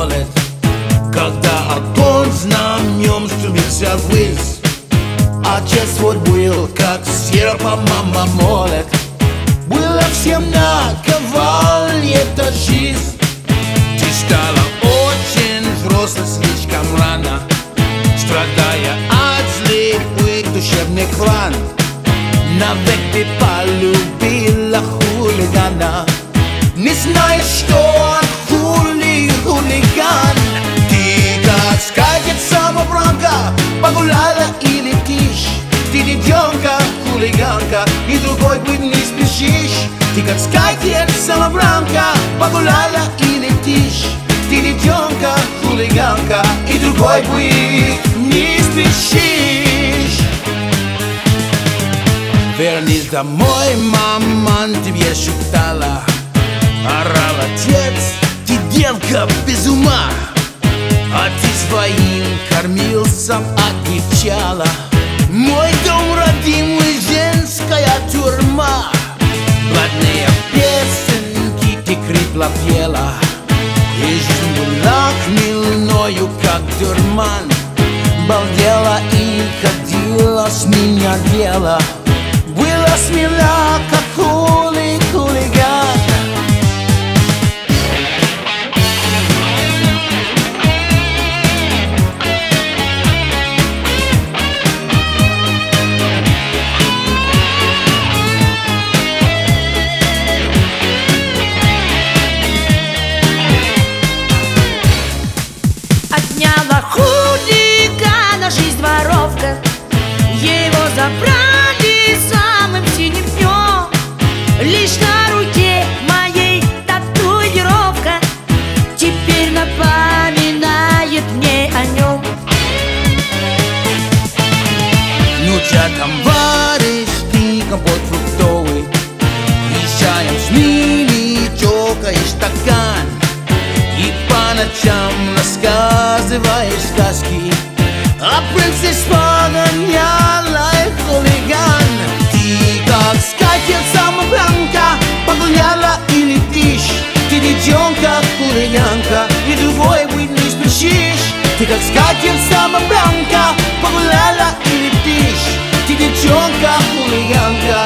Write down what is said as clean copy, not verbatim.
молит, когда огонь знамен стремится ввысь. Отец вот был, как серпом мама молит. Было всем наковальне эта жизнь. Ты стала очень взрослой слишком рано, страдая от злых душевных ран. Навек ты полюбила хулигана, не знаешь, что он хулиган. Ты как скатерть-самобранка, погуляла и летишь. Ты девчонка, хулиганка, и другой быть не спешишь. Ты как скатерть-самобранка, погуляла и летишь. Ты девчонка, хулиганка, и другой быть не спешишь. Вернись домой, мама тебе шептала, орал отец, ты девка без ума, а ты своим кормильцам отвечала: мой дом родимый, женская тюрьма. Блатные песенки ты хрипло пела, и жизнь была хмельною, как дурман. Балдела и ходила с меня дело, была смела, как хулиган. Отняла хулигана жизнь воровка, его забрали самым синим днем. Лишь на руке моей татуировка теперь напоминает мне о нем. Ну чё там варишь ты, компот фруктовый? И чаем с ними чокаешь стакан, и по ночам рассказываешь сказки о принцессе погоняла и хулиган. Ты как скатерть-самобранка, погуляла и летишь. Ты девчонка, хулиганка, и другой быть не спешишь. Ты как скатерть-самобранка, погуляла и летишь. Ты девчонка, хулиганка,